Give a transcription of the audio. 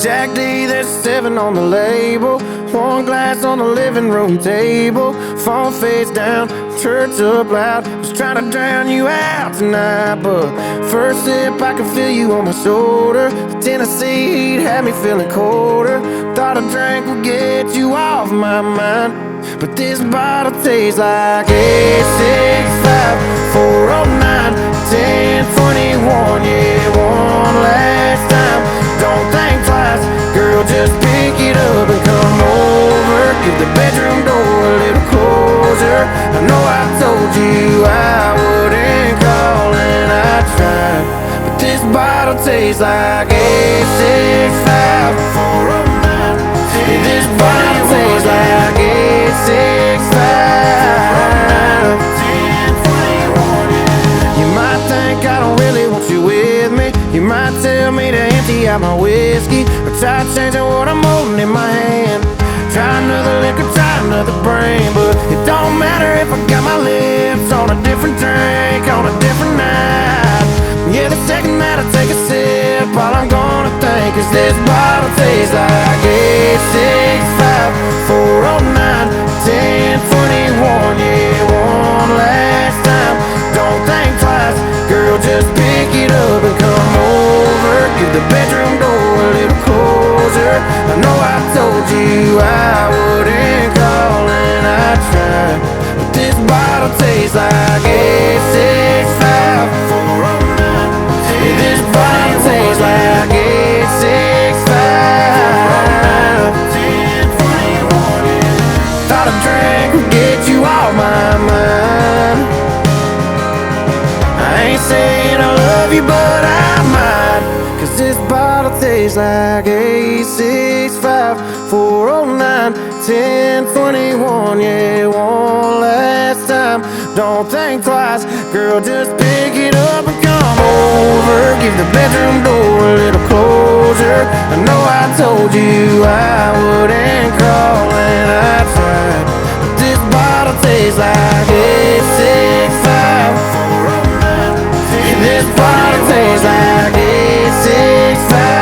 Jack D, there's 7 on the label. One glass on the living room table. Phone face down, church up loud. Was trying to drown you out tonight, but first sip I can feel you on my shoulder. The Tennessee heat had me feeling colder. Thought a drink would get you off my mind, but this bottle tastes like 865 409 1021. Yeah, one last time. Don't think twice, girl, just pick it up and come over. Give the bedroom door a little closer. I know I told you I wouldn't call and I tried, but this bottle tastes like 865 409. This bottle tastes like 865 1021. You might think I don't really want you with me. You might tell me to empty out my whiskey, or try changing what I'm holding in my hand. Try another liquor, try another brain, but it don't matter if I got my lips on a different drink on a different night. Yeah, the second that I take a sip, all I'm gonna think is this bottle tastes like 865 409 1021. Yeah, one last time. Don't think twice, girl, just pick it up and come over. Give the bedroom door a little closer. I know I told you I wouldn't call and I tried, but this bottle tastes like 865 409. This bottle tastes like 865 1021. Thought a drink would get you off my mind. I ain't saying I love you, but I might, 'cause this bottle tastes like 865 409 1021. Yeah, one last time. Don't think twice, girl, just pick it up and come over. Give the bedroom door a little closer. I know I told you I wouldn't call and I tried, but this bottle tastes like 865 409. This bottle tastes like 865